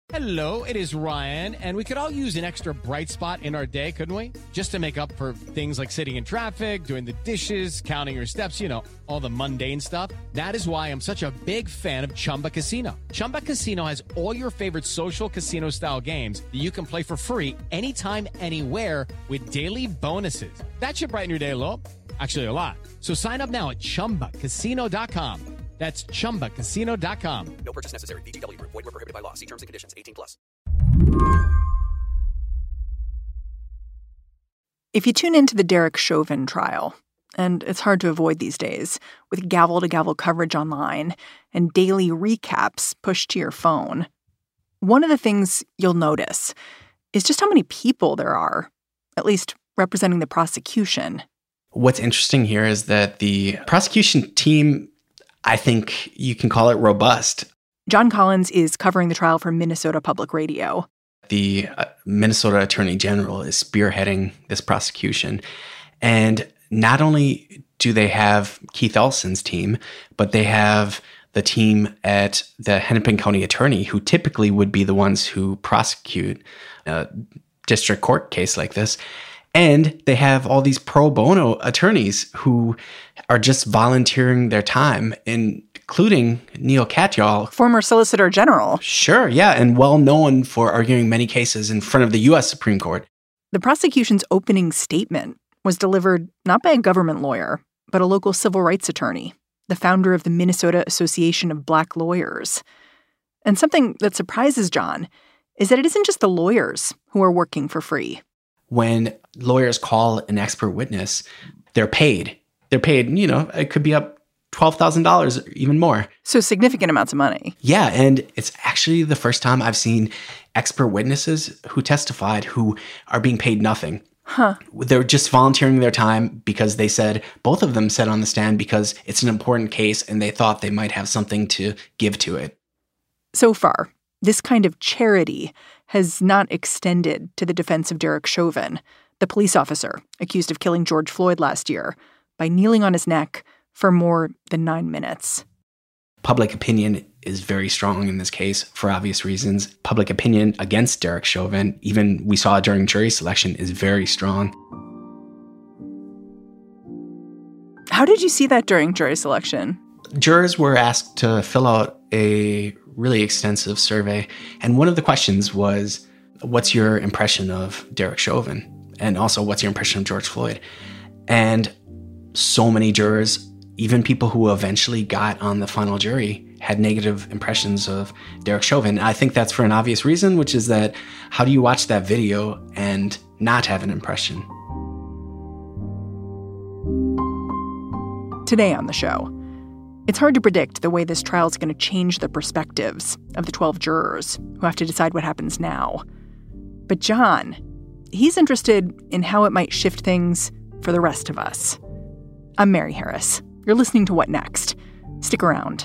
Hello, it is Ryan, and we could all use an extra bright spot in our day, couldn't we? Just to make up for things like sitting in traffic, doing the dishes, counting your steps, all the mundane stuff. That is why I'm such a big fan of Chumba Casino. Chumba Casino has all your favorite social casino-style games that you can play for free anytime, anywhere with daily bonuses. That should brighten your day a little. Actually, a lot. So sign up now at ChumbaCasino.com. That's ChumbaCasino.com. No purchase necessary. VGW Group. Void where prohibited by law. See terms and conditions. 18+. If you tune into the Derek Chauvin trial, and it's hard to avoid these days, with gavel-to-gavel coverage online and daily recaps pushed to your phone, one of the things you'll notice is just how many people there are, at least representing the prosecution. What's interesting here is that the prosecution team, I think you can call it robust. John Collins is covering the trial for Minnesota Public Radio. The Minnesota Attorney General is spearheading this prosecution. And not only do they have Keith Ellison's team, but they have the team at the Hennepin County Attorney, who typically would be the ones who prosecute a district court case like this. And they have all these pro bono attorneys who are just volunteering their time, including Neil Katyal. Former Solicitor General. Sure, yeah, and well known for arguing many cases in front of the U.S. Supreme Court. The prosecution's opening statement was delivered not by a government lawyer, but a local civil rights attorney, the founder of the Minnesota Association of Black Lawyers. And something that surprises John is that it isn't just the lawyers who are working for free. When lawyers call an expert witness, they're paid. They're paid, it could be up $12,000 or even more. So significant amounts of money. Yeah, and it's actually the first time I've seen expert witnesses who testified who are being paid nothing. Huh. They're just volunteering their time because both of them said on the stand because it's an important case and they thought they might have something to give to it. So far, this kind of charity has not extended to the defense of Derek Chauvin, the police officer accused of killing George Floyd last year, by kneeling on his neck for more than 9 minutes. Public opinion is very strong in this case for obvious reasons. Public opinion against Derek Chauvin, even we saw during jury selection, is very strong. How did you see that during jury selection? Jurors were asked to fill out a really extensive survey, and one of the questions was, what's your impression of Derek Chauvin? And also, what's your impression of George Floyd? And so many jurors, even people who eventually got on the final jury, had negative impressions of Derek Chauvin. I think that's for an obvious reason, which is that how do you watch that video and not have an impression? Today on the show, it's hard to predict the way this trial is going to change the perspectives of the 12 jurors who have to decide what happens now. But John, he's interested in how it might shift things for the rest of us. I'm Mary Harris. You're listening to What Next? Stick around.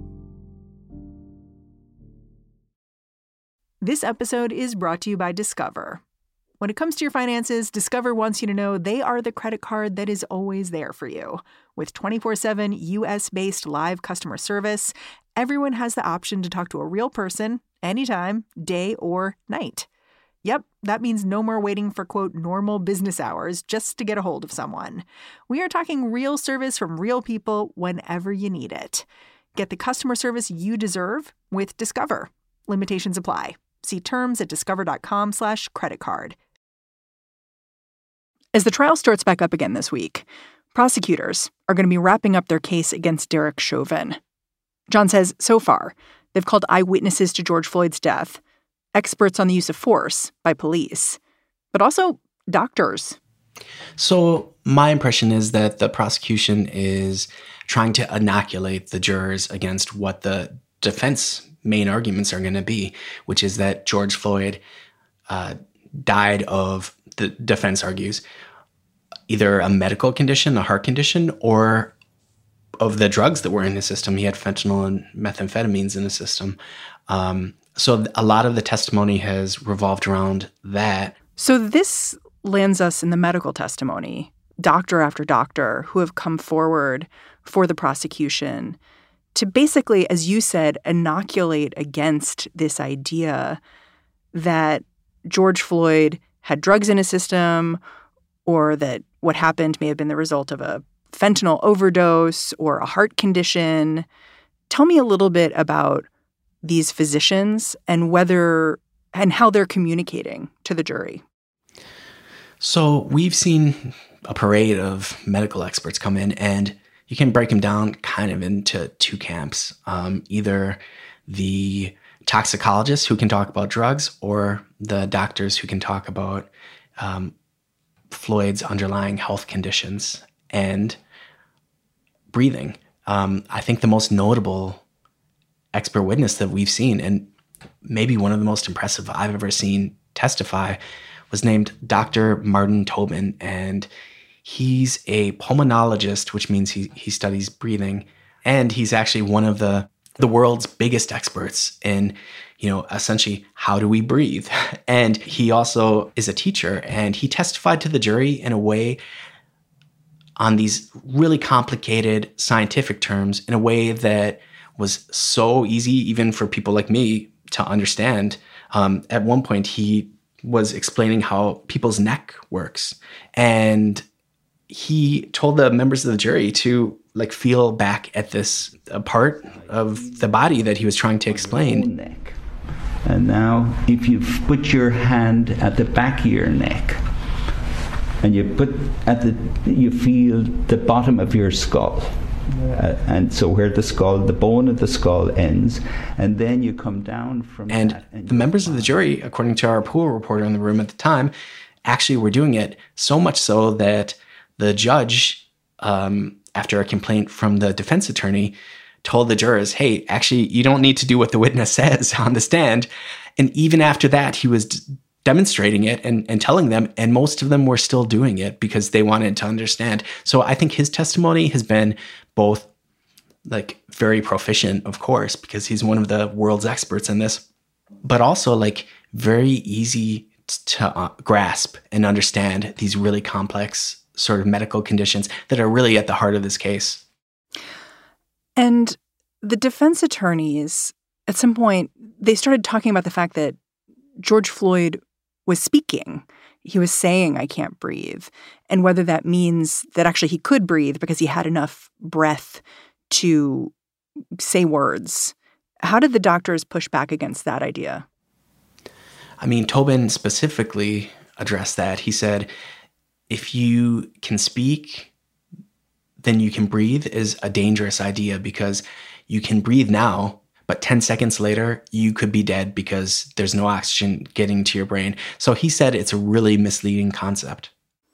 This episode is brought to you by Discover. When it comes to your finances, Discover wants you to know they are the credit card that is always there for you. With 24/7 U.S.-based live customer service, everyone has the option to talk to a real person anytime, day or night. Yep, that means no more waiting for, quote, normal business hours just to get a hold of someone. We are talking real service from real people whenever you need it. Get the customer service you deserve with Discover. Limitations apply. See terms at discover.com/creditcard. As the trial starts back up again this week, prosecutors are going to be wrapping up their case against Derek Chauvin. John says so far, they've called eyewitnesses to George Floyd's death, experts on the use of force by police, but also doctors. So my impression is that the prosecution is trying to inoculate the jurors against what the defense main arguments are going to be, which is that George Floyd died of, the defense argues, either a medical condition, a heart condition, or of the drugs that were in his system. He had fentanyl and methamphetamines in his system. So a lot of the testimony has revolved around that. So this lands us in the medical testimony, doctor after doctor who have come forward for the prosecution, to basically, as you said, inoculate against this idea that George Floyd had drugs in his system, or that what happened may have been the result of a fentanyl overdose or a heart condition. Tell me a little bit about these physicians and how they're communicating to the jury. So we've seen a parade of medical experts come in, and you can break them down kind of into two camps. Either the toxicologists who can talk about drugs, or the doctors who can talk about Floyd's underlying health conditions and breathing. I think the most notable expert witness that we've seen, and maybe one of the most impressive I've ever seen testify, was named Dr. Martin Tobin. And he's a pulmonologist, which means he studies breathing. And he's actually one of the world's biggest experts in, essentially, how do we breathe? And he also is a teacher, and he testified to the jury in a way on these really complicated scientific terms in a way that was so easy even for people like me to understand. At one point, he was explaining how people's neck works. And he told the members of the jury to feel back at this part of the body that he was trying to explain. Neck. And now if you put your hand at the back of your neck and you feel the bottom of your skull. And so where the bone of the skull ends, and then you come down from that. And the members of the jury, according to our pool reporter in the room at the time, actually were doing it so much so that the judge, after a complaint from the defense attorney, told the jurors, hey, actually, you don't need to do what the witness says on the stand. And even after that, he was demonstrating it and telling them, and most of them were still doing it because they wanted to understand. So I think his testimony has been both very proficient, of course, because he's one of the world's experts in this, but also very easy to grasp and understand these really complex sort of medical conditions that are really at the heart of this case. And the defense attorneys, at some point, they started talking about the fact that George Floyd was speaking. He was saying, I can't breathe. And whether that means that actually he could breathe because he had enough breath to say words. How did the doctors push back against that idea? I mean, Tobin specifically addressed that. He said, if you can speak, then you can breathe is a dangerous idea because you can breathe now, but 10 seconds later, you could be dead because there's no oxygen getting to your brain. So he said it's a really misleading concept.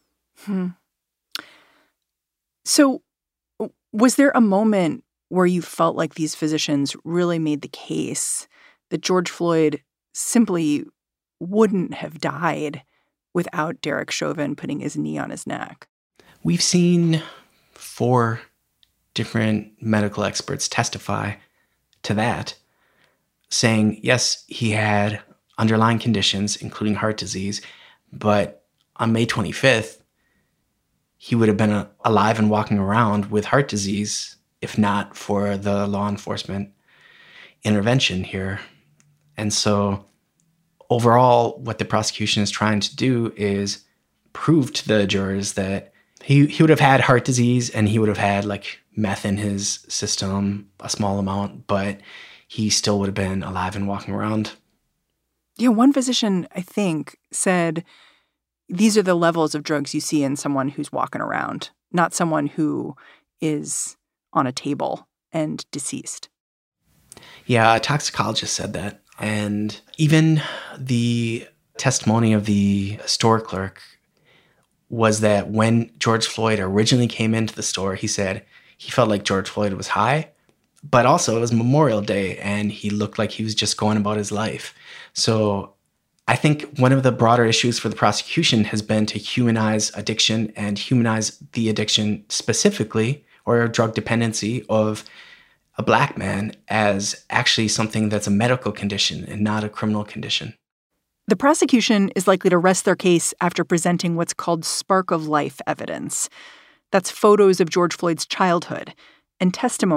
So was there a moment where you felt like these physicians really made the case that George Floyd simply wouldn't have died without Derek Chauvin putting his knee on his neck? We've seen 4 different medical experts testify to that, saying, yes, he had underlying conditions, including heart disease, but on May 25th, he would have been alive and walking around with heart disease if not for the law enforcement intervention here. And so overall, what the prosecution is trying to do is prove to the jurors that he would have had heart disease and he would have had meth in his system, a small amount, but he still would have been alive and walking around. Yeah, one physician, I think, said these are the levels of drugs you see in someone who's walking around, not someone who is on a table and deceased. Yeah, a toxicologist said that. And even the testimony of the store clerk was that when George Floyd originally came into the store, he said he felt like George Floyd was high, but also it was Memorial Day and he looked like he was just going about his life. So I think one of the broader issues for the prosecution has been to humanize addiction and humanize the addiction specifically, or drug dependency of a Black man, as actually something that's a medical condition and not a criminal condition. The prosecution is likely to rest their case after presenting what's called spark of life evidence. That's photos of George Floyd's childhood and testimony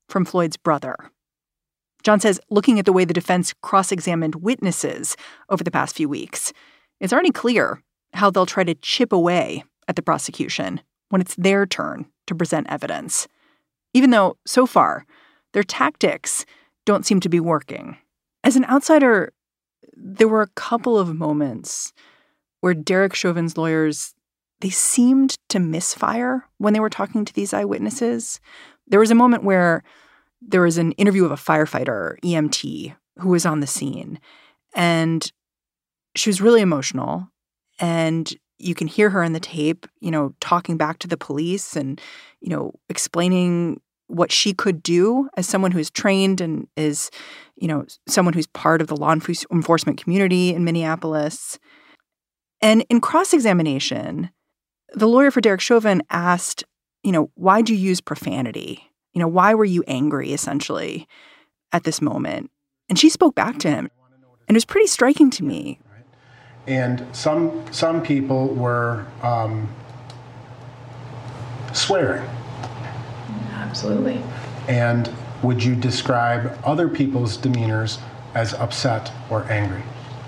from Floyd's brother. John says looking at the way the defense cross-examined witnesses over the past few weeks, it's already clear how they'll try to chip away at the prosecution when it's their turn to present evidence. Even though, so far, their tactics don't seem to be working. As an outsider, there were a couple of moments where Derek Chauvin's lawyers, they seemed to misfire when they were talking to these eyewitnesses. There was a moment where there was an interview of a firefighter, EMT, who was on the scene. And she was really emotional. And you can hear her in the tape, talking back to the police and, explaining what she could do as someone who's trained and is, someone who's part of the law enforcement community in Minneapolis. And in cross-examination, the lawyer for Derek Chauvin asked, why'd you use profanity? Why were you angry, essentially, at this moment? And she spoke back to him. And it was pretty striking to me. And some people were swearing. Absolutely. And would you describe other people's demeanors as upset or angry?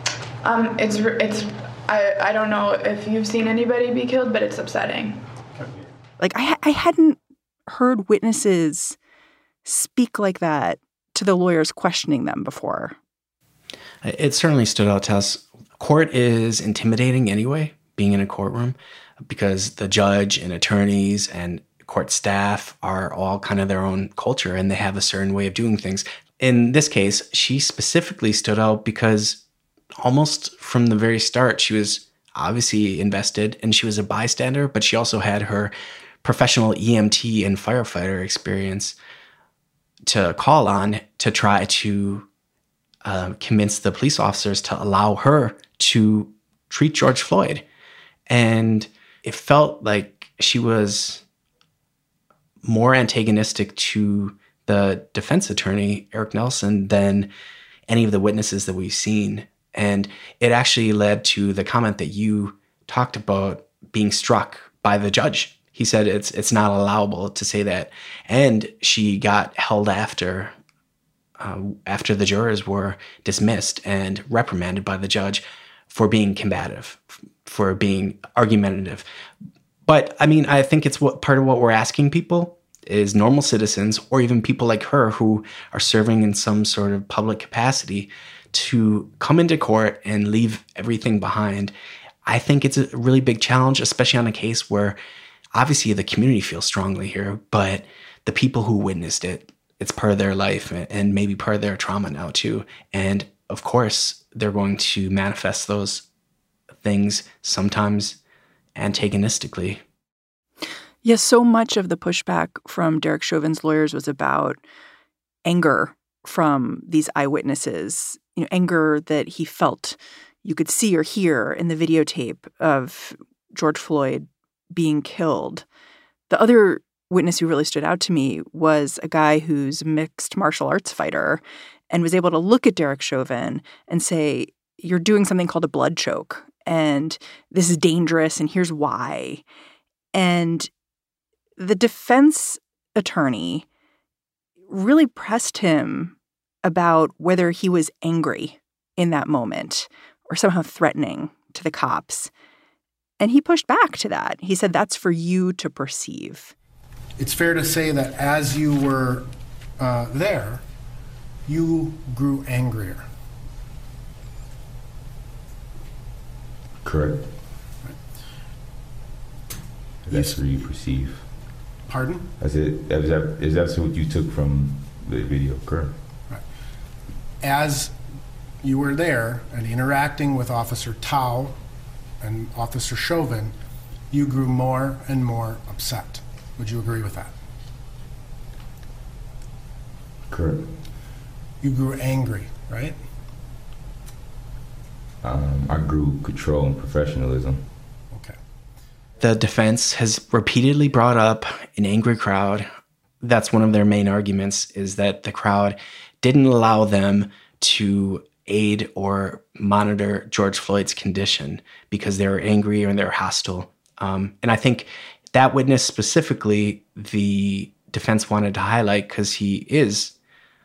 I don't know if you've seen anybody be killed, but it's upsetting. Like, I hadn't heard witnesses speak like that to the lawyers questioning them before. It certainly stood out to us. Court is intimidating anyway, being in a courtroom, because the judge and attorneys and court staff are all kind of their own culture and they have a certain way of doing things. In this case, she specifically stood out because almost from the very start, she was obviously invested and she was a bystander, but she also had her professional EMT and firefighter experience to call on to try to convince the police officers to allow her to treat George Floyd. And it felt like she was more antagonistic to the defense attorney, Eric Nelson, than any of the witnesses that we've seen. And it actually led to the comment that you talked about being struck by the judge. He said it's not allowable to say that. And she got held after the jurors were dismissed and reprimanded by the judge for being combative, for being argumentative. But I mean, I think it's part of what we're asking people is normal citizens or even people like her who are serving in some sort of public capacity to come into court and leave everything behind. I think it's a really big challenge, especially on a case where obviously the community feels strongly here, but the people who witnessed it, it's part of their life and maybe part of their trauma now too. And of course, they're going to manifest those things sometimes antagonistically. Yes, so much of the pushback from Derek Chauvin's lawyers was about anger from these eyewitnesses, anger that he felt you could see or hear in the videotape of George Floyd being killed. The other witness who really stood out to me was a guy who's a mixed martial arts fighter and was able to look at Derek Chauvin and say, you're doing something called a blood choke, and this is dangerous, and here's why. And the defense attorney really pressed him about whether he was angry in that moment or somehow threatening to the cops. And he pushed back to that. He said, that's for you to perceive. It's fair to say that as you were there, you grew angrier. Correct. Right. That's what you perceive. Pardon? Is that what you took from the video, correct? Right. As you were there and interacting with Officer Tao and Officer Chauvin, you grew more and more upset. Would you agree with that? Correct. You grew angry, right? I grew control and professionalism. Okay. The defense has repeatedly brought up an angry crowd. That's one of their main arguments, is that the crowd didn't allow them to aid or monitor George Floyd's condition because they were angry or they're hostile. And I think that witness specifically, the defense wanted to highlight because he is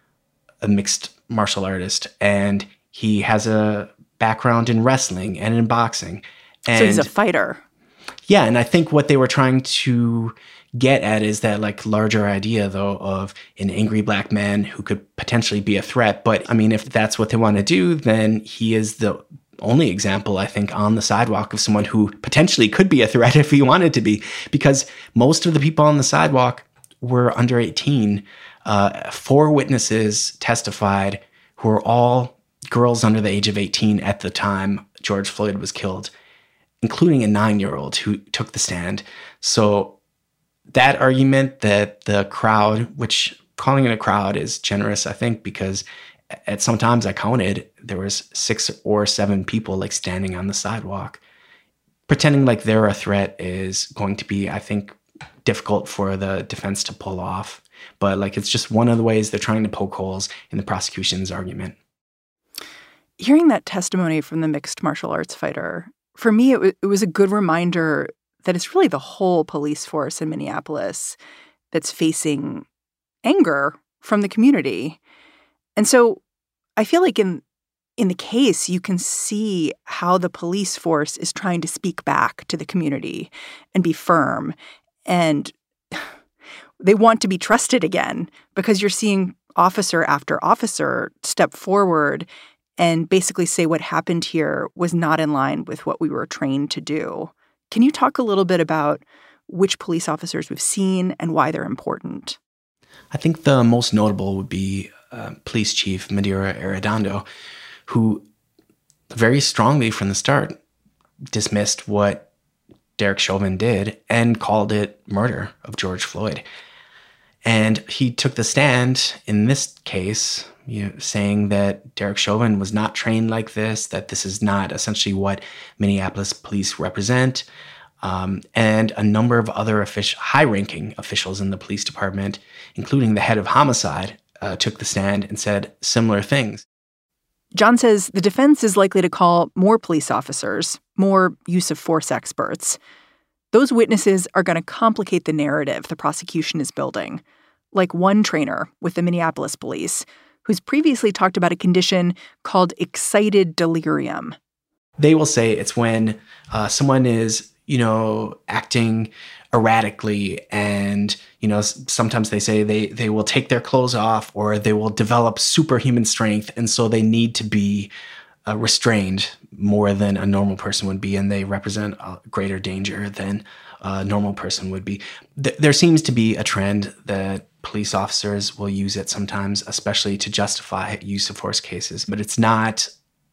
a mixed martial artist and he has a background in wrestling and in boxing. And so he's a fighter. Yeah, and I think what they were trying to get at is that like larger idea though of an angry black man who could potentially be a threat. But I mean, if that's what they want to do, then he is the only example, I think, on the sidewalk of someone who potentially could be a threat if he wanted to be, because most of the people on the sidewalk were under 18. 4 witnesses testified who were all girls under the age of 18 at the time George Floyd was killed, including a 9-year-old who took the stand. So that argument that the crowd, which calling it a crowd is generous, I think, because at some times I counted, there was 6 or 7 people like standing on the sidewalk. Pretending like they're a threat is going to be, I think, difficult for the defense to pull off. But like, it's just one of the ways they're trying to poke holes in the prosecution's argument. Hearing that testimony from the mixed martial arts fighter, for me, it was a good reminder that it's really the whole police force in Minneapolis that's facing anger from the community. And so I feel like in the case, you can see how the police force is trying to speak back to the community and be firm. And they want to be trusted again because you're seeing officer after officer step forward and basically say what happened here was not in line with what we were trained to do. Can you talk a little bit about which police officers we've seen and why they're important? I think the most notable would be Police Chief Medaria Arredondo, who very strongly from the start dismissed what Derek Chauvin did and called it murder of George Floyd. And he took the stand in this case, saying that Derek Chauvin was not trained like this, that this is not essentially what Minneapolis police represent. And a number of other high-ranking officials in the police department, including the head of homicide, took the stand and said similar things. John says the defense is likely to call more police officers, more use of force experts. Those witnesses are going to complicate the narrative the prosecution is building, like one trainer with the Minneapolis police who's previously talked about a condition called excited delirium. They will say it's when someone is, acting erratically and, sometimes they say they will take their clothes off or they will develop superhuman strength. And so they need to be restrained more than a normal person would be. And they represent a greater danger than a normal person would be. There seems to be a trend that police officers will use it sometimes, especially to justify use of force cases, but it's not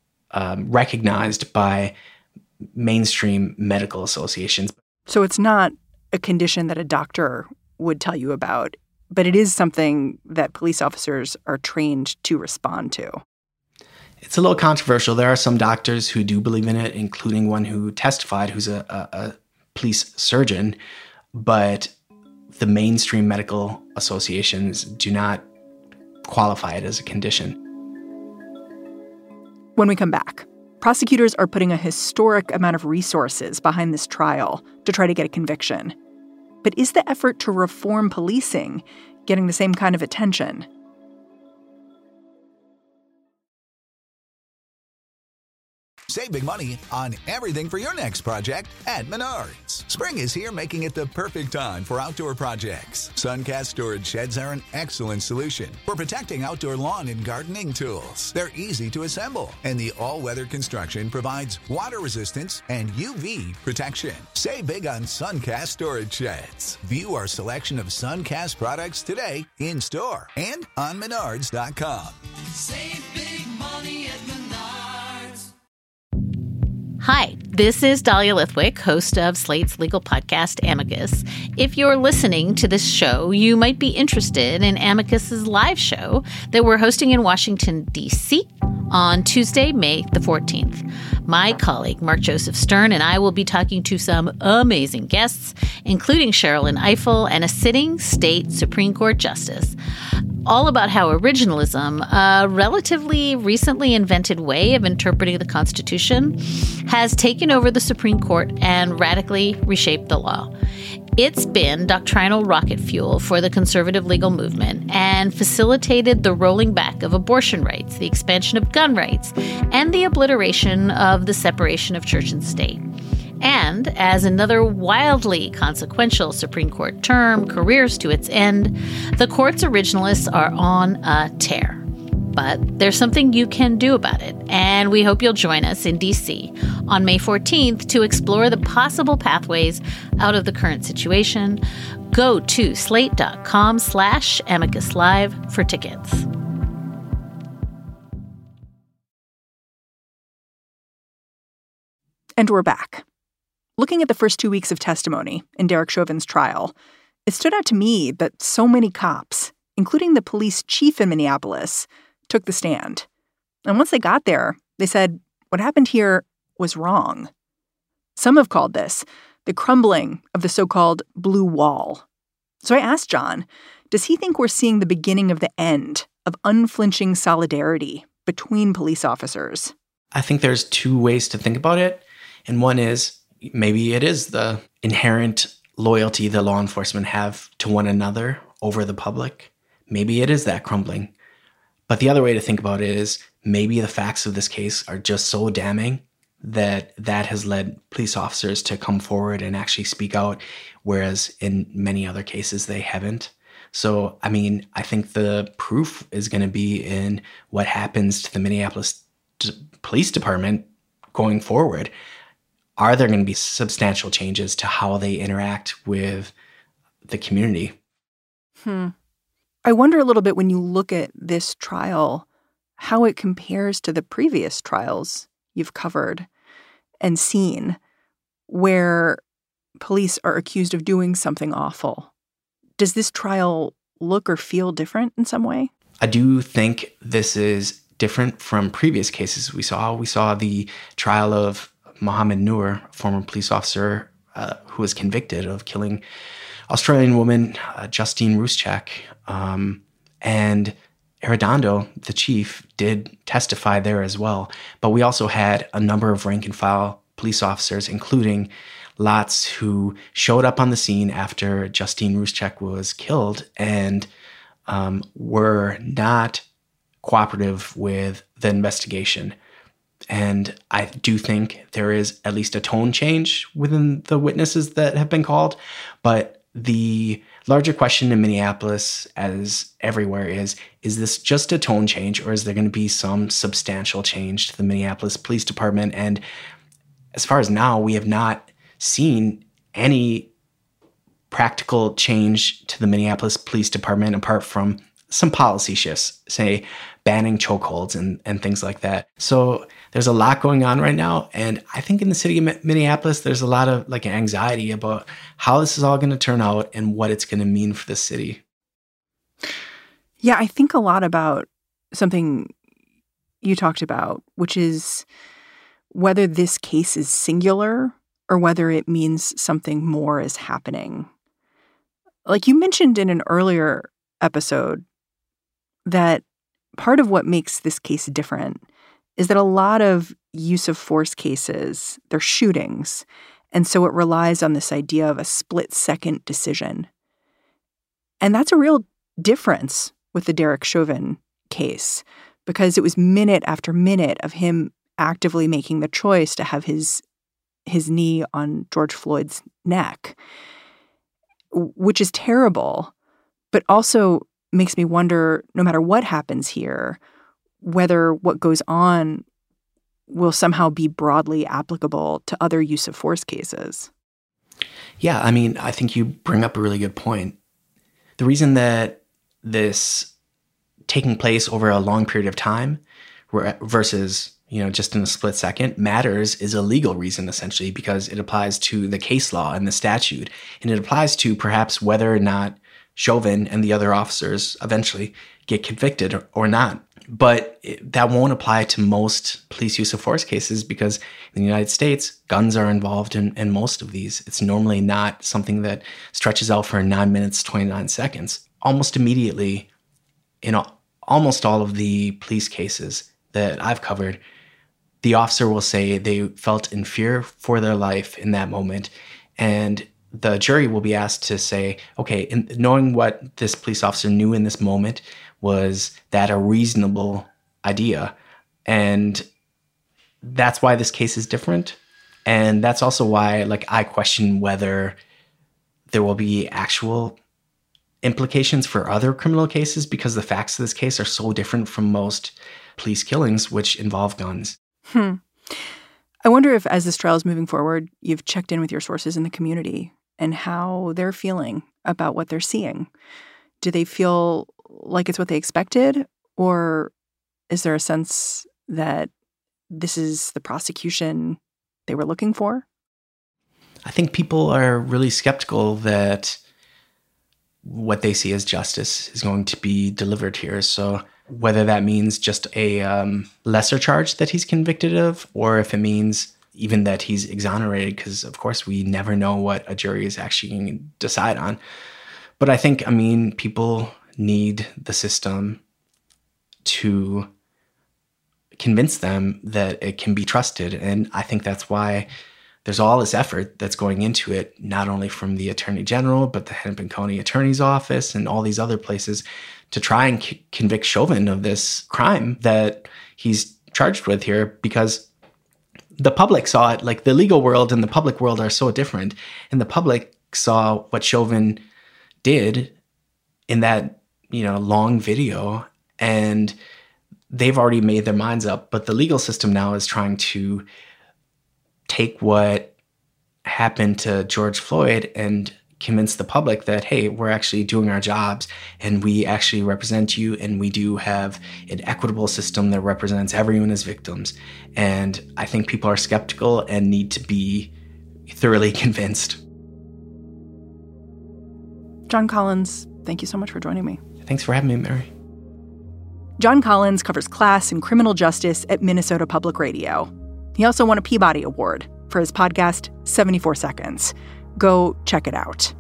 recognized by mainstream medical associations. So it's not a condition that a doctor would tell you about, but it is something that police officers are trained to respond to. It's a little controversial. There are some doctors who do believe in it, including one who testified who's a police surgeon, but the mainstream medical associations do not qualify it as a condition. When we come back, prosecutors are putting a historic amount of resources behind this trial to try to get a conviction. But is the effort to reform policing getting the same kind of attention? Save big money on everything for your next project at Menards. Spring is here, making it the perfect time for outdoor projects. Suncast storage sheds are an excellent solution for protecting outdoor lawn and gardening tools. They're easy to assemble, and the all-weather construction provides water resistance and UV protection. Save big on Suncast storage sheds. View our selection of Suncast products today in store and on Menards.com. Save big money at Menards. Hi, this is Dahlia Lithwick, host of Slate's legal podcast, Amicus. If you're listening to this show, you might be interested in Amicus's live show that we're hosting in Washington, D.C. on Tuesday, May the 14th. My colleague, Mark Joseph Stern, and I will be talking to some amazing guests, including Sherrilyn Ifill and a sitting state Supreme Court justice, all about how originalism, a relatively recently invented way of interpreting the Constitution, has taken over the Supreme Court and radically reshaped the law. It's been doctrinal rocket fuel for the conservative legal movement and facilitated the rolling back of abortion rights, the expansion of gun rights, and the obliteration of the separation of church and state. And as another wildly consequential Supreme Court term careers to its end, the court's originalists are on a tear. But there's something you can do about it, and we hope you'll join us in D.C. on May 14th to explore the possible pathways out of the current situation. Go to slate.com/Amicus Live for tickets. And we're back. Looking at the first 2 weeks of testimony in Derek Chauvin's trial, it stood out to me that so many cops, including the police chief in Minneapolis, took the stand. And once they got there, they said what happened here was wrong. Some have called this the crumbling of the so-called blue wall. So I asked John, does he think we're seeing the beginning of the end of unflinching solidarity between police officers? I think there's two ways to think about it. And one is maybe it is the inherent loyalty that law enforcement have to one another over the public. Maybe it is that crumbling. But the other way to think about it is maybe the facts of this case are just so damning that has led police officers to come forward and actually speak out, whereas in many other cases they haven't. So, I mean, I think the proof is going to be in what happens to the Minneapolis Police Department going forward. Are there going to be substantial changes to how they interact with the community? I wonder a little bit when you look at this trial, how it compares to the previous trials you've covered and seen where police are accused of doing something awful. Does this trial look or feel different in some way? I do think this is different from previous cases we saw. We saw the trial of Mohammed Noor, a former police officer who was convicted of killing Australian woman Justine Ruszczyk. And Arredondo, the chief, did testify there as well. But we also had a number of rank-and-file police officers, including Lotz, who showed up on the scene after Justine Ruszczyk was killed and were not cooperative with the investigation. And I do think there is at least a tone change within the witnesses that have been called. But the larger question in Minneapolis, as everywhere, is this just a tone change, or is there going to be some substantial change to the Minneapolis Police Department? And as far as now, we have not seen any practical change to the Minneapolis Police Department apart from some policy shifts, say banning chokeholds and things like that. So there's a lot going on right now. And I think in the city of Minneapolis, there's a lot of anxiety about how this is all going to turn out and what it's going to mean for the city. Yeah, I think a lot about something you talked about, which is whether this case is singular or whether it means something more is happening. Like you mentioned in an earlier episode, that part of what makes this case different is that a lot of use of force cases, they're shootings. And so it relies on this idea of a split-second decision. And that's a real difference with the Derek Chauvin case, because it was minute after minute of him actively making the choice to have his knee on George Floyd's neck, which is terrible, but also makes me wonder, no matter what happens here, whether what goes on will somehow be broadly applicable to other use of force cases. Yeah, I mean, I think you bring up a really good point. The reason that this taking place over a long period of time versus, just in a split second matters is a legal reason, essentially, because it applies to the case law and the statute. And it applies to perhaps whether or not Chauvin and the other officers eventually get convicted or not. But that won't apply to most police use of force cases because in the United States, guns are involved in most of these. It's normally not something that stretches out for 9 minutes, 29 seconds. Almost immediately, in almost all of the police cases that I've covered, the officer will say they felt in fear for their life in that moment. And the jury will be asked to say, okay, knowing what this police officer knew in this moment, was that a reasonable idea? And that's why this case is different. And that's also why, like, I question whether there will be actual implications for other criminal cases, because the facts of this case are so different from most police killings, which involve guns. I wonder if, as this trial is moving forward, you've checked in with your sources in the community and how they're feeling about what they're seeing. Do they feel like it's what they expected? Or is there a sense that this is the prosecution they were looking for? I think people are really skeptical that what they see as justice is going to be delivered here. So whether that means just a lesser charge that he's convicted of, or if it means even that he's exonerated, because of course we never know what a jury is actually going to decide on. But I think, people need the system to convince them that it can be trusted. And I think that's why there's all this effort that's going into it, not only from the Attorney General, but the Hennepin County Attorney's Office and all these other places to try and convict Chauvin of this crime that he's charged with here, because the public saw it. Like, the legal world and the public world are so different. And the public saw what Chauvin did in that, long video, and they've already made their minds up. But the legal system now is trying to take what happened to George Floyd and convince the public that, hey, we're actually doing our jobs and we actually represent you, and we do have an equitable system that represents everyone as victims. And I think people are skeptical and need to be thoroughly convinced. John Collins, thank you so much for joining me. Thanks for having me, Mary. John Collins covers class and criminal justice at Minnesota Public Radio. He also won a Peabody Award for his podcast, 74 Seconds. Go check it out.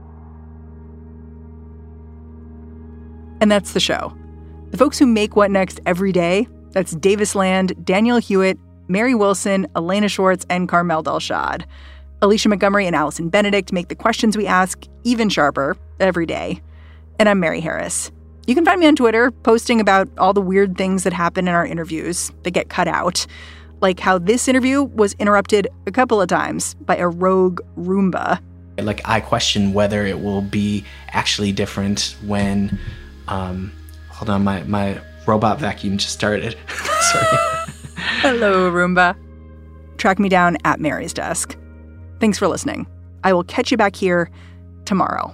And that's the show. The folks who make What Next every day, that's Davis Land, Daniel Hewitt, Mary Wilson, Elena Schwartz, and Carmel Delshad. Alicia Montgomery and Allison Benedict make the questions we ask even sharper every day. And I'm Mary Harris. You can find me on Twitter, posting about all the weird things that happen in our interviews that get cut out. Like how this interview was interrupted a couple of times by a rogue Roomba. Like, I question whether it will be actually different when, hold on, my robot vacuum just started. Sorry. Hello, Roomba. Track me down at Mary's Desk. Thanks for listening. I will catch you back here tomorrow.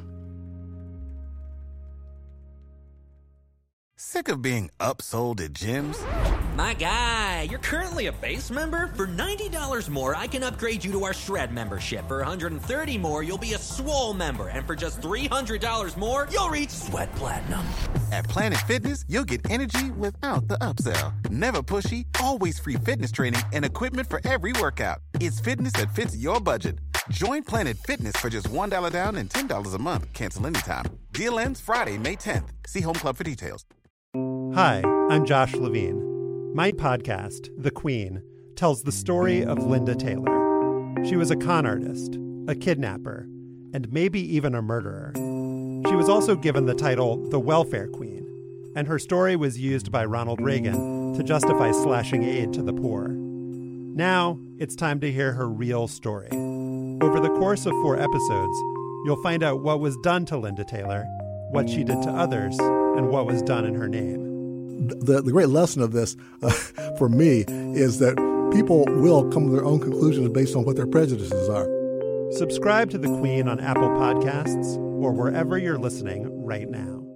Sick of being upsold at gyms? My guy, you're currently a base member? For $90 more, I can upgrade you to our Shred membership. For $130 more, you'll be a Swole member. And for just $300 more, you'll reach Sweat Platinum. At Planet Fitness, you'll get energy without the upsell. Never pushy, always free fitness training and equipment for every workout. It's fitness that fits your budget. Join Planet Fitness for just $1 down and $10 a month. Cancel anytime. Deal ends Friday, May 10th. See Home Club for details. Hi, I'm Josh Levine. My podcast, The Queen, tells the story of Linda Taylor. She was a con artist, a kidnapper, and maybe even a murderer. She was also given the title the Welfare Queen, and her story was used by Ronald Reagan to justify slashing aid to the poor. Now, it's time to hear her real story. Over the course of 4 episodes, you'll find out what was done to Linda Taylor, what she did to others, and what was done in her name. The great lesson of this, for me, is that people will come to their own conclusions based on what their prejudices are. Subscribe to The Queen on Apple Podcasts or wherever you're listening right now.